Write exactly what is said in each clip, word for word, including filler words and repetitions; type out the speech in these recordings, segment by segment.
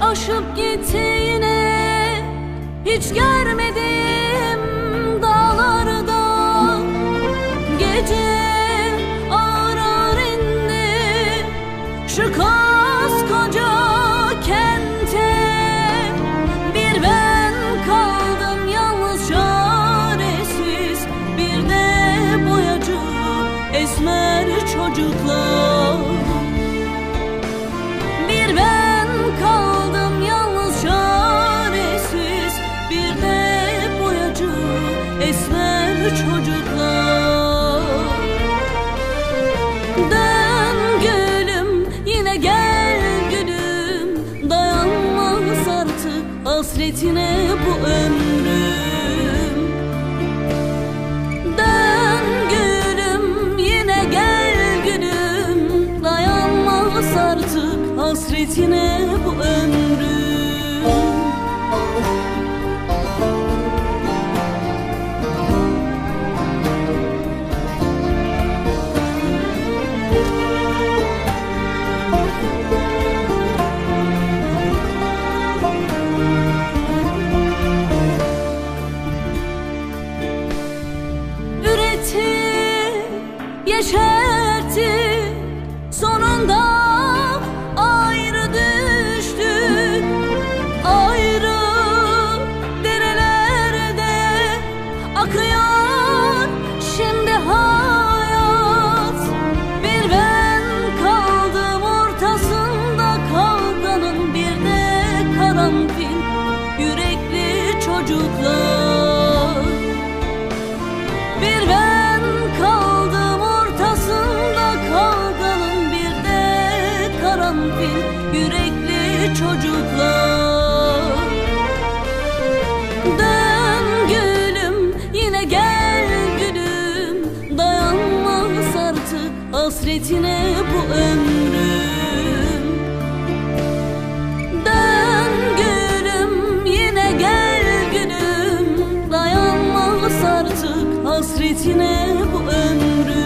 Aşıp gitti yine hiç görmedim dağlarda. Gece ağır ağır indi şu koskoca kente. Bir ben kaldım yalnız çaresiz, bir de boyacı esmer çocuklar. Bir ben kaldım yalnız çaresiz, bir de boyacı esmer çocuklar. Dön gülüm yine gel gülüm, dayanmaz artık hasretine bu ömrüm. Dön gülüm yine gel gülüm, dayanmaz artık hasretine bu ömrüm. Yeşertti sonunda, ayrı düştük, ayrı derelerde akıyor şimdi hayat. Bir ben kaldım ortasında kavganın, bir de karanfil yürekli çocuklar. Bir ben kaldım ortasında kavganın, bir de karanfil yürekli çocuklar. Dön gülüm yine gel gülüm, dayanmaz artık hasretine bu ömrüm. Dön gülüm yine gel gülüm, dayanmaz artık hasretine bu ömrüm.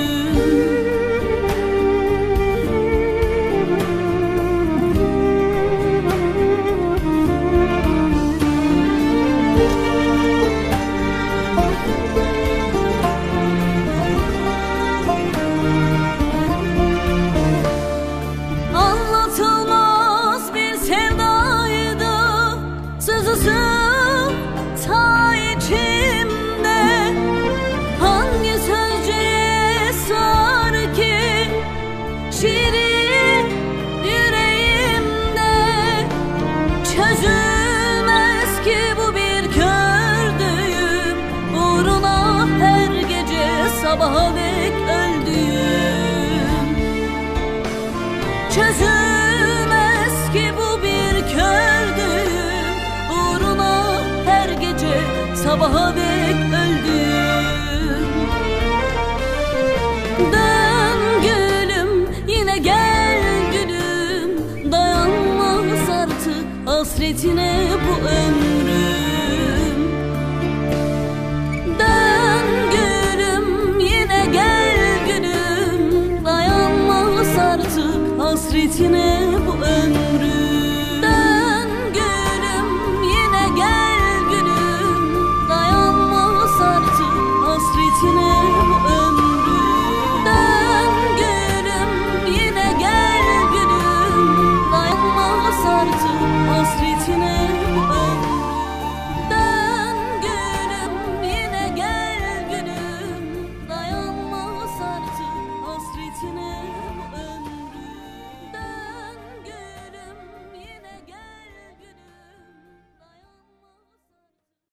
Anlatılmaz bir sevdaydı, sızısı ta içimde. Hangi sözcüğe sar ki şiirin yüreğimde? Çözülmez ki bu bir kör düğüm, uğruna her gece sabaha dek öldüğüm. Çözülmez ki bu bir kör düğüm, uğruna her gece sabaha dek öldüm. Dön gülüm yine gel gülüm, dayanmaz artık hasretine bu ömrüm. Dön gülüm yine gel gülüm, dayanmaz artık hasretine bu ömrüm.